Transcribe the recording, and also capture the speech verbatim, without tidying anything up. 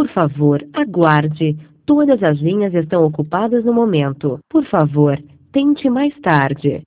Por favor, aguarde. Todas as linhas estão ocupadas no momento. Por favor, tente mais tarde.